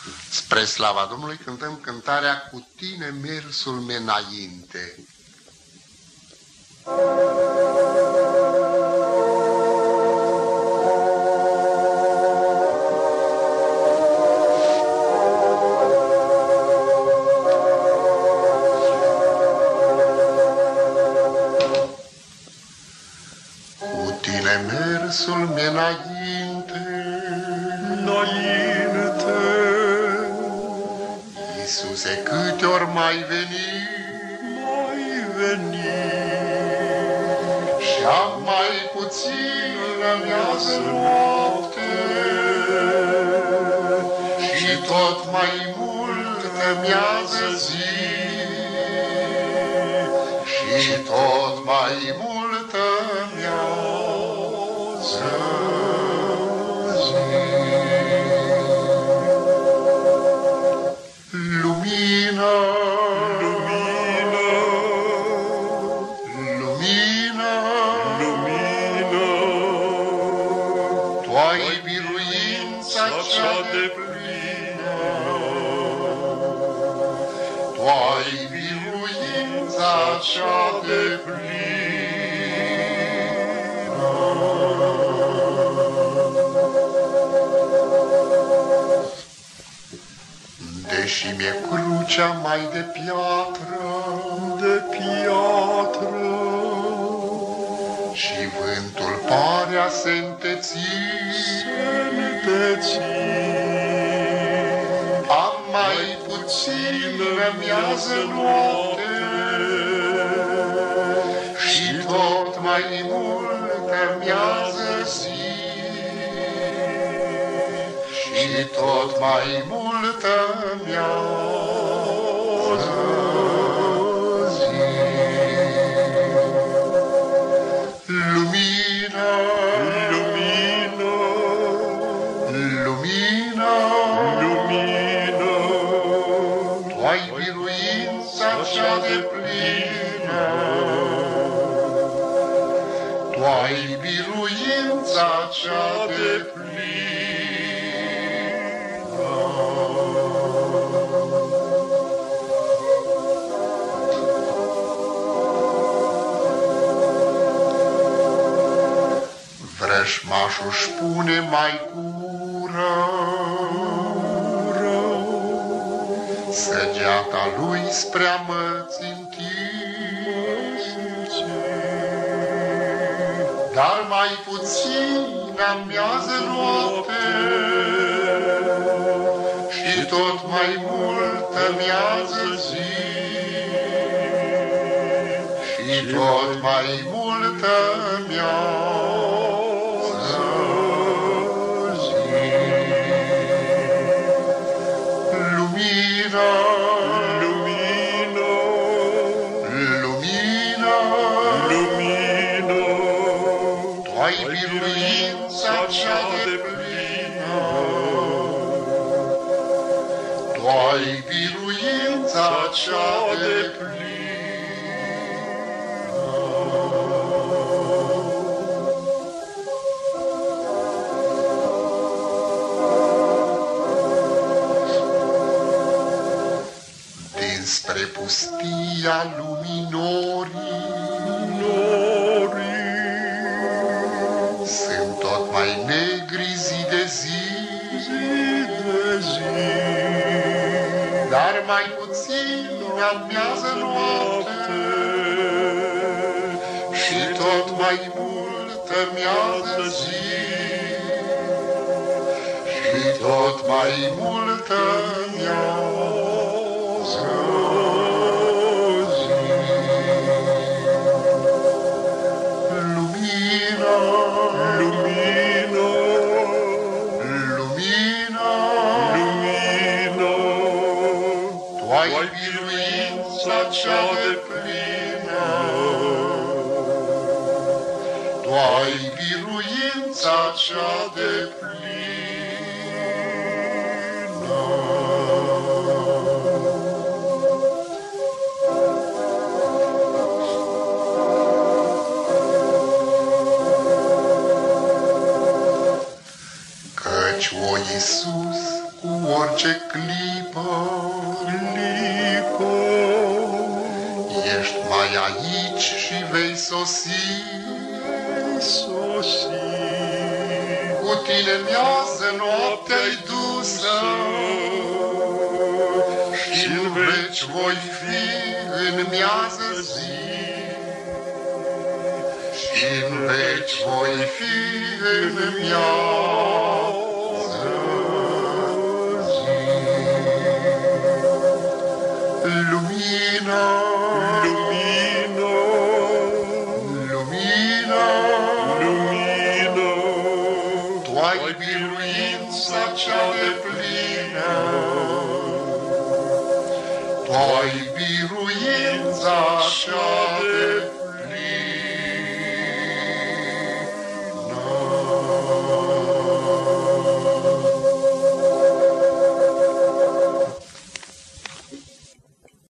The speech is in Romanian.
Spre slava Domnului cântăm cântarea Cu tine mersul meu înainte. Cu tine mersul meu înainte, Iisuse, câte ori mai veni, și-am mai puțină miază noapte, și tot mai multă miază zi, și tot mai multă miază zi. Lumină, lumină, lumină, lumină, Tu ai biruința cea deplină, Tu ai biruința cea deplină. Deși mi-e crucea mai de piatră, și vântul pare a se înteți, am mai puțină miază noapte, și tot mai multă miază zi, și tot mai multă miază zi. Lumină, lumină, lumină, lumină, Tu ai biruința cea deplină, Tu ai biruința cea deplină. Vrăjmașul-și pune mai cură, săgeata lui spre-a mă ținti, dar mai puțin amiază noapte, și tot mai multă miază zi, și tot mai multă miază zi. Lumină, lumină, lumină, lumină, Tu ai biruința cea deplină, Tu ai biruința cea deplină. Dinspre pustia luminorii, sunt tot mai negri zi de zi, dar mai puțin amiază noapte, și tot mai multă miază zi, și tot mai multă miază zi. Lumină, lumină, lumină, lumină, Tu ai biruința cea deplină, Tu ai biruința cea deplină. Căci, o Iisus, cu orice clipă, ești mai aici și vei sosi, cu tine miază noaptea-i dusă, și-n veci voi fi în miază zi, și-n veci voi fi în miază zi. Lumină, lumină, lumină, lumină, Tu ai biruința cea deplină, Tu ai biruința cea deplină.